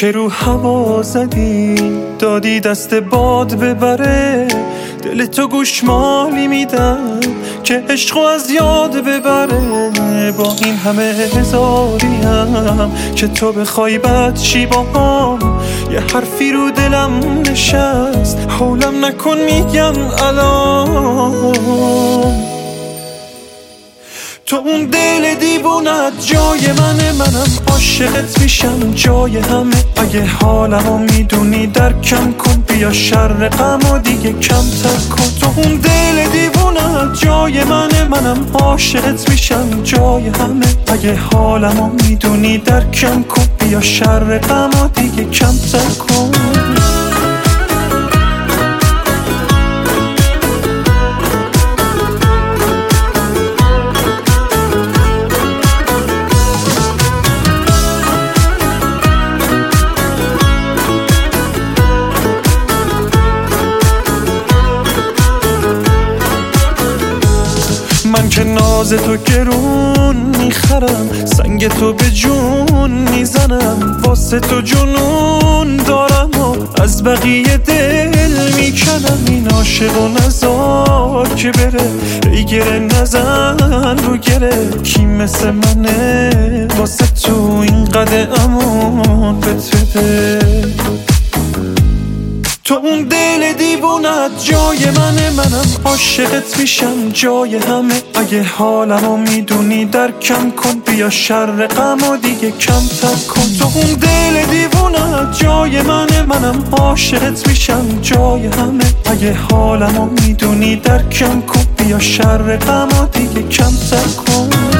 که رو هوا زدی دادی دست باد ببره، دل تو گوشمالی میدم که عشقو از یاد ببره. با این همه هزاریم که تو بخوای بد چی باهام، یه حرفی رو دلم نشست حولم نکن میگم الان. تو اون دل دیوونت جای منم عاشقت میشم جای همه. اگه حالمو میدونی درکم کن، بیا شر غمو دیگه کمتر کن. تو اون دل دیوونت جای منم عاشقت میشم جای همه. اگه حالمو میدونی درکم کن، بیا شر غمو دیگه کمتر کن. من که ناز تو گرون میخرم، سنگ تو به جون میزنم، واسه تو جنون دارم و از بقیه دل میکنم. این عاشق و نزار که بره، ای گره نزن رو گره. کی مثل منه واسه تو اینقدر امان بده. تو اون دل دیوونت جای منم عاشقت میشم جای همه. اگه حالمو میدونی درکم کن، بیا شر غمو دیگه کمتر کن. تو اون دل دیوونت جای منم عاشقت میشم جای همه. اگه حالمو میدونی درکم کن، بیا شر غمو دیگه کمتر کن.